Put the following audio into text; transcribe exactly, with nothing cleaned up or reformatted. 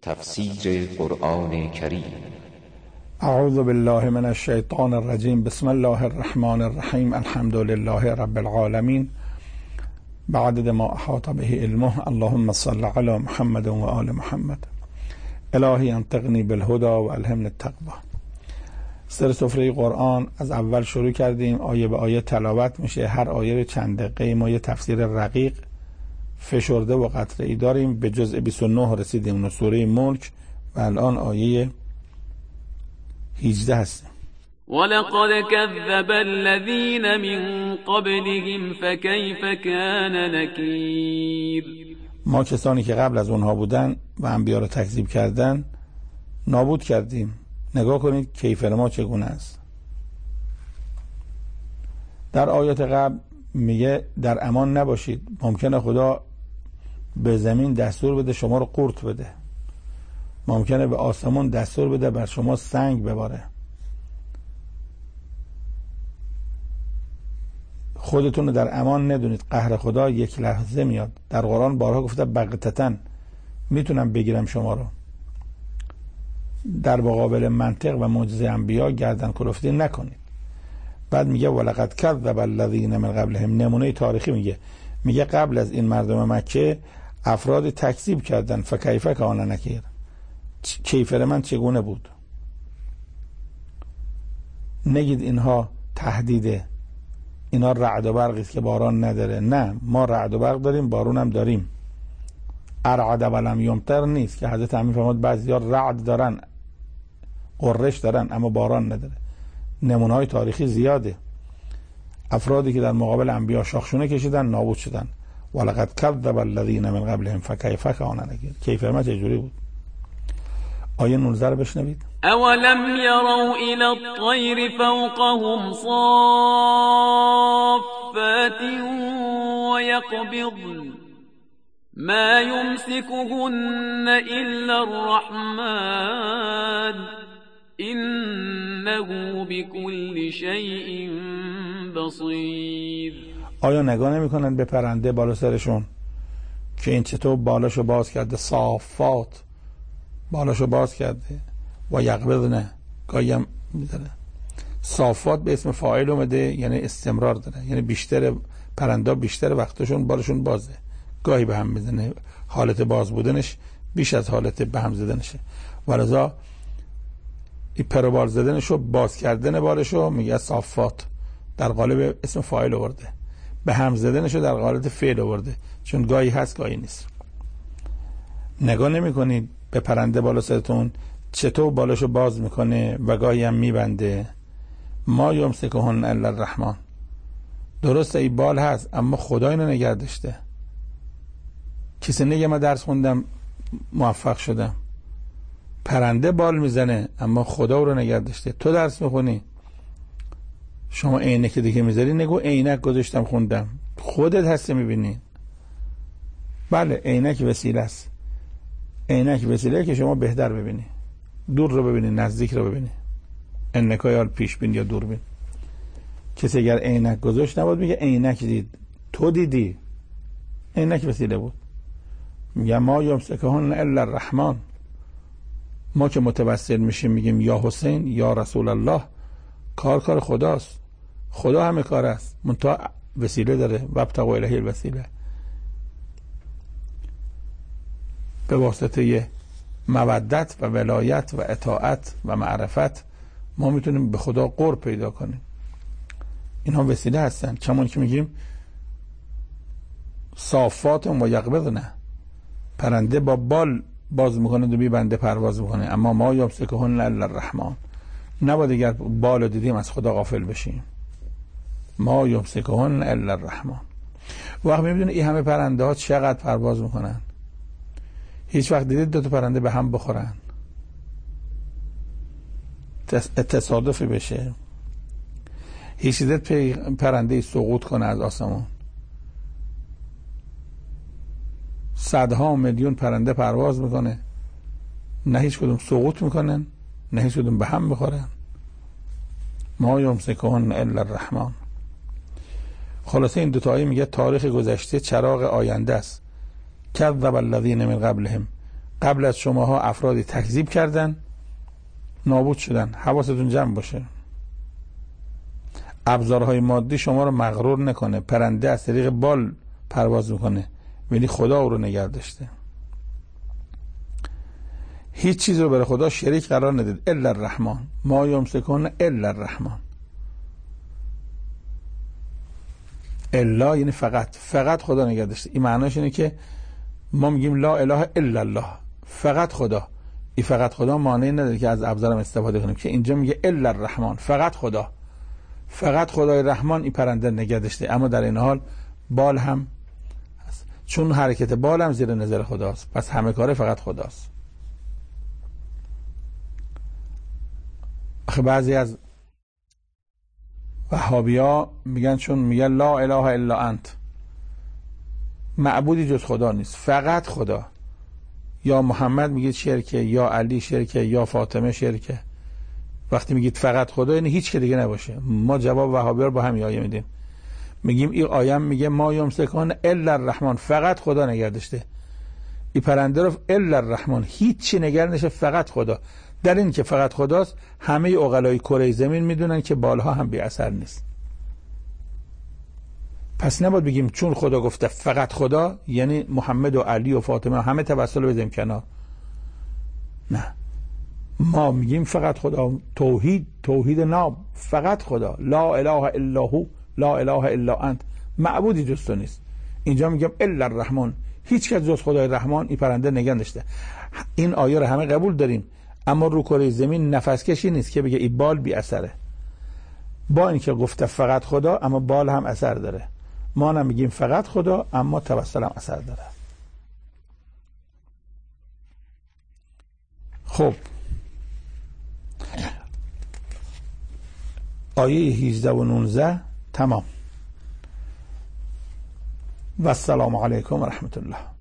تفسیر قرآن کریم. اعوذ بالله من الشیطان الرجیم. بسم الله الرحمن الرحیم. الحمد لله رب العالمین بعدد ما احاط به علمه. اللهم صل علی محمد و آل محمد. الهی انطقنی بالهدى و الهمنی التقوی. سر سفره قرآن از اول شروع کردیم، آیه به آیه تلاوت میشه. هر آیه رو چند دقیقه ما یه تفسیر رقیق فشرده و قطعی داریم. به جزء بیست و نه رسیدیم، سوره ملک، و الان آیه هجده هستیم. ولقد كذب الذين من قبلهم فكيف كان نكير. ما کسانی که قبل از اونها بودن و انبیا رو تکذیب کردن نابود کردیم. نگاه کنید کیفر ما چگونه است. در آیات قبل میگه در امان نباشید، ممکنه خدا به زمین دستور بده شما رو قورت بده، ممکنه به آسمون دستور بده بر شما سنگ بباره. خودتون رو در امان ندونید، قهر خدا یک لحظه میاد. در قرآن بارها گفته بغتتن، میتونم بگیرم شما رو. در مقابل منطق و معجزه انبیا گردن کلفتی نکنید. بعد میگه ولقد کذب الذین من قبلهم. نمونه تاریخی میگه میگه قبل از این مردم مکه افراد تکذیب کردن. فکیف کان نکیر. کیفر من چگونه بود. نگید اینها تهدیده، اینا رعد و برقی است که باران نداره. نه، ما رعد و برق داریم، بارون هم داریم. ارعد ولم یمطر نیست که حضرت امین فرمود بعضیا رعد دارن، قررش دارن، اما باران نداره. نمونه های تاریخی زیاده. افرادی که در مقابل انبیا شاخشونه کشیدن نابود شدن. ولقد کذب الذین من قبلهم فکیف کان نکیر. کیفر ما چجوری بود. آیه نوزده رو بشنوید. اولم یروا الی الطیر فوقهم صافات و یقبضن ما یمسکهن الا الرحمن انه بكل شیء بصیر. آیا نگاه نمی کنن به پرنده بالا سرشون که این چطور بالاشو باز کرده؟ صافات، بالاشو باز کرده. و یقبضن، گاهی هم میذاره. صافات به اسم فاعل اومده، یعنی استمرار داره، یعنی بیشتر پرنده بیشتر وقتشون بالشون بازه. گاهی به هم میزنه، حالت باز بودنش بیش از حالت به هم زدنشه. ولذا این پروبال زدنشو، باز کردن بالشو میگه صافات، در قالب اسم فاعل آورده. به هم زدنشو در قالب فعل آورده، چون گاهی هست گاهی نیست. نگاه نمی کنید به پرنده بالا سرتون چطور بالشو باز میکنه و گاهی هم میبنده. ما یمسکهن الا الرحمن. درسته این بال هست، اما خدا اینو نگه داشته. کسی نگه ما درس خوندم موفق شدم. پرنده بال میزنه اما خدا رو نگه داشته. تو درس میخونی، شما عینک دیگه میذاری، نگو عینک گذاشتم خوندم. خودت هستی میبینی. بله، عینک وسیله است. عینک وسیله که شما بهتر ببینی، دور رو ببینی، نزدیک رو ببینی. عینک یا پیش بین یا دور بین. کسی اگر عینک گذاشت نبود میگه عینک دید. تو دیدی، عینک وسیله بود. میگه ما یمسکهن الا الرحمن. ما که متوسل میشیم میگیم یا حسین یا رسول الله، کار کار خداست. خدا همه کار است، منتها وسیله داره. وابتغوا الیه الوسیله. به واسطه مودت و ولایت و اطاعت و معرفت ما میتونیم به خدا قرب پیدا کنیم. اینها وسیله هستن. چون که میگیم صافات و یقبضن، پرنده با بال باز میکنه و میبنده پرواز میکنه. اما ما یمسکهن الا الرحمن. نباید اگر بال دیدیم از خدا غافل بشیم. ما یمسکهن الا الرحمن. وقت میبینید این همه پرنده ها چقدر پرواز میکنن. هیچ وقت دیدید دو تا پرنده به هم بخورن؟ تصادفی بشه؟ هیچ دیدید پرنده سقوط کنه از آسمان؟ صدها میلیون پرنده پرواز میکنه، نه هیچ کدوم سقوط میکنن، نه هیچ کدوم به هم میخورن. ما یمسکهن الا الرحمن. خلاصه این دو تا آیه میگه تاریخ گذشته چراغ آینده است. کذب الذین من قبلهم. قبل از شماها افرادی تکذیب کردن، نابود شدن. حواستون جمع باشه. ابزارهای مادی شما رو مغرور نکنه. پرنده از طریق بال پرواز میکنه، ولی خدا او رو نگه داشته. هیچ چیز رو برای خدا شریک قرار ندید الا الرحمن، ما یمسکون الا الرحمن. الا یعنی فقط، فقط خدا نگه داشته. این معناش اینه که ما میگیم لا اله الا الله، فقط خدا. این فقط خدا معنی نداره که از ابزارم استفاده کنیم، که اینجا میگه الا الرحمن، فقط خدا، فقط خدای رحمان این پرنده نگه داشته. اما در این حال بال هم هست، چون حرکت بال هم زیر نظر خداست، پس همه کاره فقط خداست. آخه بعضی از وهابیا میگن، چون میگن لا اله الا انت، معبودی جز خدا نیست، فقط خدا. یا محمد میگید شرکه، یا علی شرکه، یا فاطمه شرکه. وقتی میگید فقط خدا یعنی هیچ که دیگه نباشه. ما جواب وهابیا رو با همین آیه میدیم، میگیم این آیه میگه ما یمسکون الا الرحمن، فقط خدا نگه داشته. این پرنده رو الا الرحمن، هیچ چی نگه نشه، فقط خدا. در این که فقط خداست، همه عقلای کره زمین میدونن که بالها هم بی اثر نیست. پس نباید بگیم چون خدا گفته فقط خدا یعنی محمد و علی و فاطمه همه توسل بزنیم کنار. نه، ما میگیم فقط خدا. توحید، توحید ناب، فقط خدا. لا اله الا هو، لا اله الا انت، معبودی جز تو نیست. اینجا میگم الا الرحمن، هیچ کس جز خدای رحمان این پرنده نگه داشته. این آیه رو همه قبول داریم، اما رو کره زمین نفس کشی نیست که بگه این بال بی اثره. با اینکه گفته فقط خدا، اما بال هم اثر داره. ما نمیگیم فقط خدا، اما توسل هم اثر داره. خب آیه هجده و نوزده تمام. و السلام علیکم و رحمت الله.